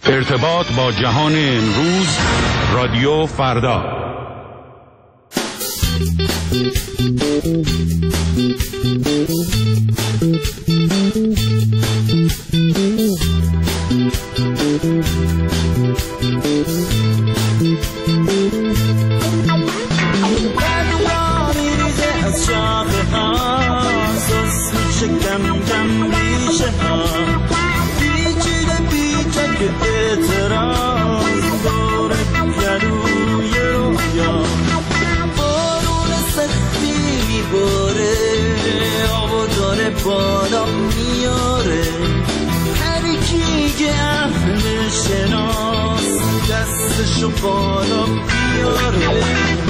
ارتباط با جهان امروز، رادیو فردا. اعتراض داره گلوی رویا، بارون سختی میباره، آبو داره بالا میاره، هر کی که اهل شناس دستشو بالا بیاره.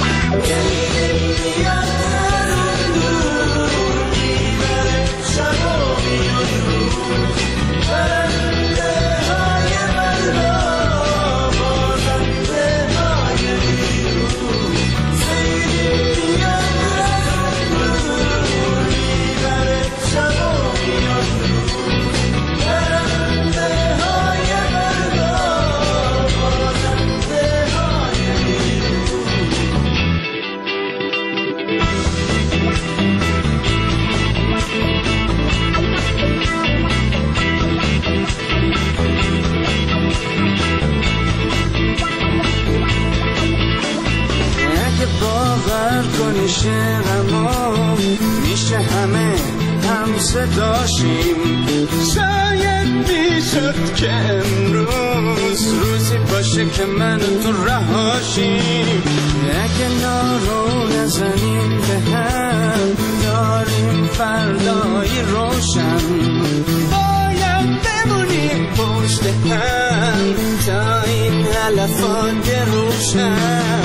میشه همه هم صداشیم، شاید میشد که امروز روزی باشه که من تو رهاشیم. اگه نارو نزنیم به هم داریم فردایی روشن، باید بمونیم پشت هم تا این علفان روشن.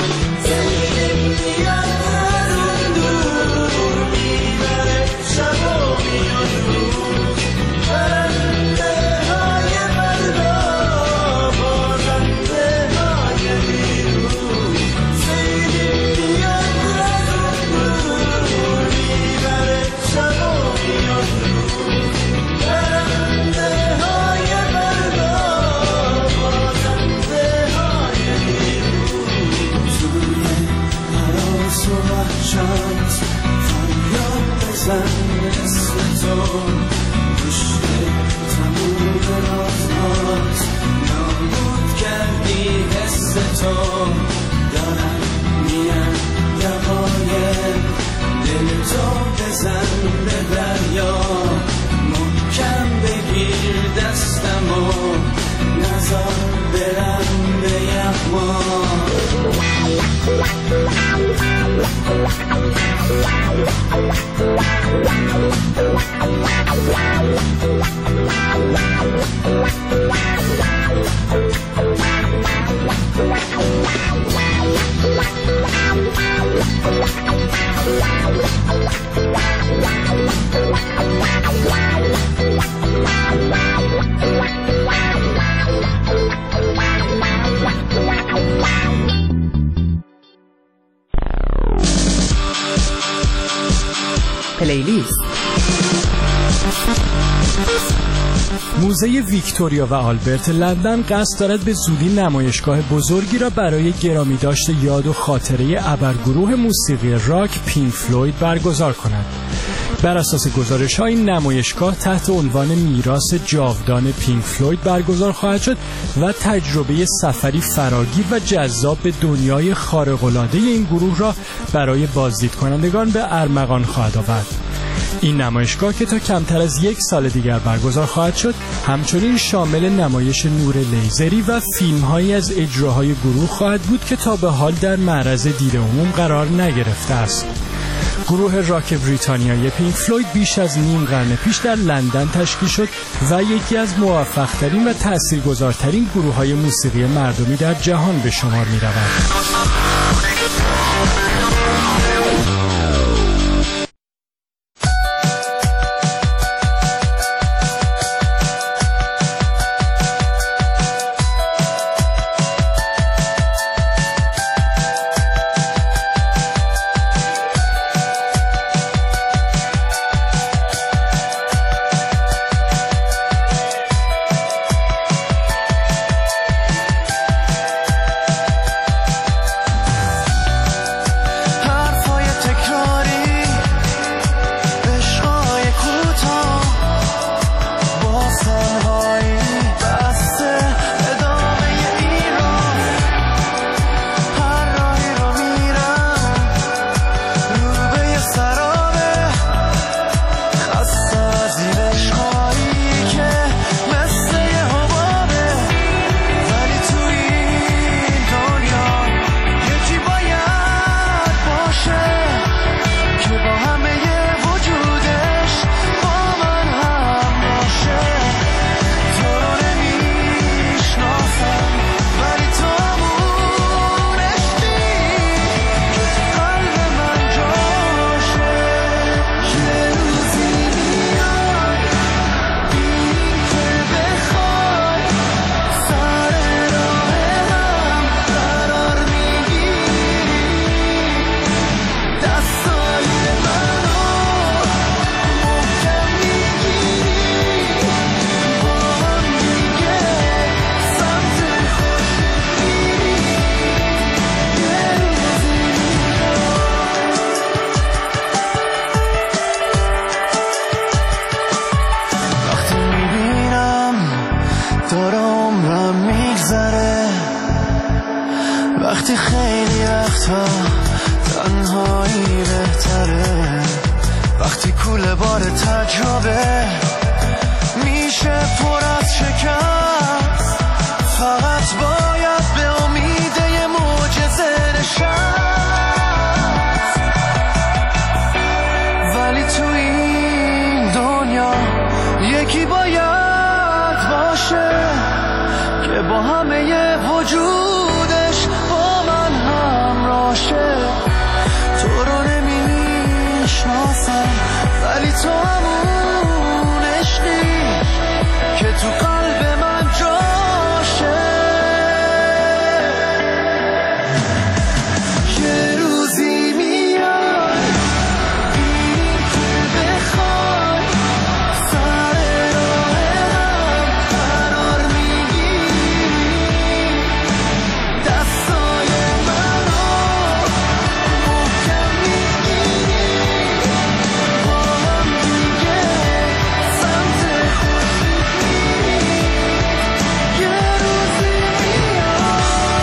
پلیلیست. موزه ویکتوریا و آلبرت لندن قصد دارد به زودی نمایشگاه بزرگی را برای گرامی داشته یاد و خاطره ابرگروه موسیقی راک پینک فلوید برگزار کند. بر اساس گزارش‌ها این نمایشگاه تحت عنوان میراث جاودان پینک فلوید برگزار خواهد شد و تجربه سفری فراگیر و جذاب به دنیای خارق‌العاده این گروه را برای بازدید کنندگان به ارمغان خواهد آورد. این نمایشگاه که تا کمتر از 1 سال دیگر برگزار خواهد شد، همچنین شامل نمایش نور لیزری و فیلم‌هایی از اجراهای گروه خواهد بود که تا به حال در معرض دید عموم قرار نگرفته است. گروه راک بریتانیایی پینک فلوید بیش از نیم قرن پیش در لندن تشکیل شد و یکی از موفق‌ترین و تأثیرگذارترین گروه‌های موسیقی مردمی در جهان به شمار می‌رود. داره عمرم میگذره وقتی خیلی وقتا تنهایی بهتره وقتی کوله بار تجربه میشه پر از شکست فقط باید به امید یه معجزه نشست ولی تو این دنیا یکی باید باشه که با همه ی وجودش با من همراشه تو رو نمیشناسم ولی تو همون عشقی که تو قلب من جاشه یه روزی میاد این که بخوای سر راه هم قرار میگیری دستای منو محکم میگیری با هم دیگه سمت خورشید میری یه روزی میاد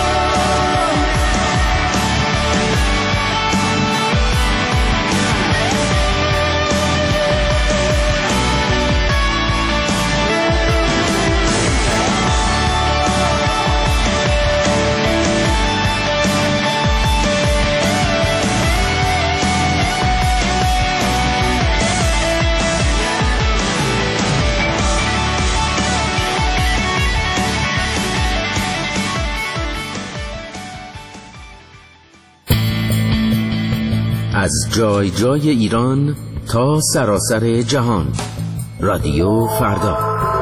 از جای جای ایران تا سراسر جهان رادیو فردا.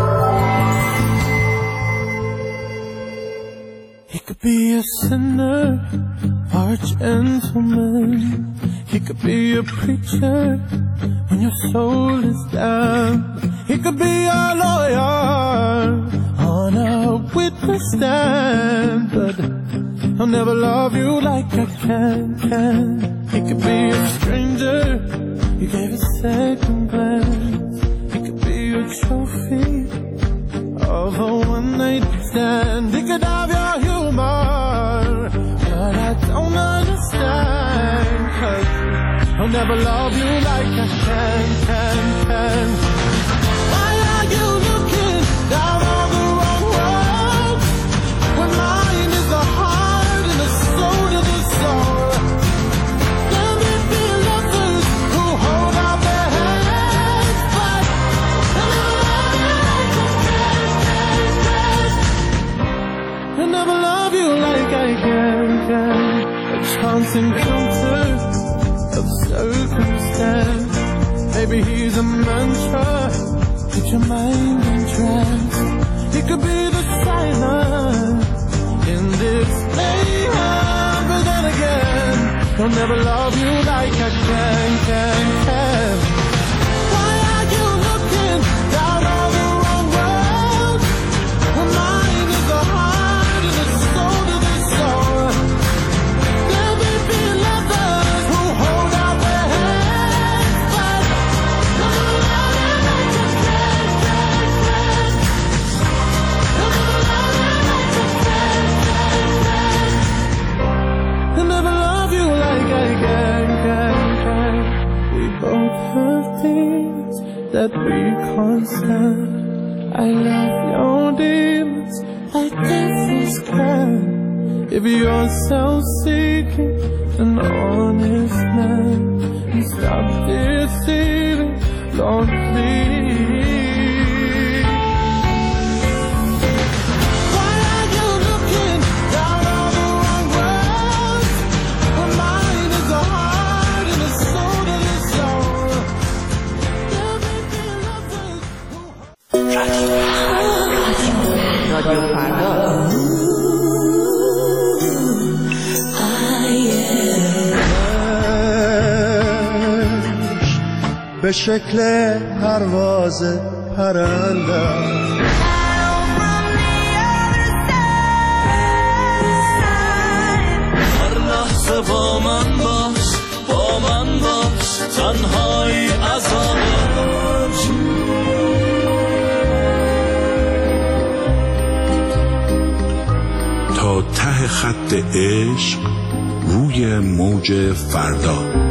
He could be a sinner or a gentleman. He could be a preacher when your soul is down. He could be a lawyer on a witness stand, but I'll never love you like I can. He could be a stranger you gave a second glance. He could be a trophy of a one-night stand. He could have your humor, but I don't understand, 'cause I'll never love you like I can. Why are you looking down on the wrong road when mine is the heart and the soul to the soul? Let me be lovers who hold out their hands, but I'll never love you like I can. A chance encounter of circumstance. Maybe he's a mantra, put your mind in trance. He could be the silence in this mayhem, but then again, I'll never love you like I can. Why are you looking down on the wrong road when mine is the heart and the soul to the soul? There may be lovers who hold out their hands, but I'll never love you like I can. I'll never love you like I can. I'll never love you like I can. We both have things that we can't stand. I love your demons like devils can. If you're self-seeking, an honest man, and stop deceiving, Lord, please. Why are you looking down on the wrong road when mine is the heart and the soul to the soul? There may be lovers who رادیو فردا. به شکل پرواز پرنده هر لحظه با من باش تنهایی عذابه تا ته خط عشق روی موج فردا.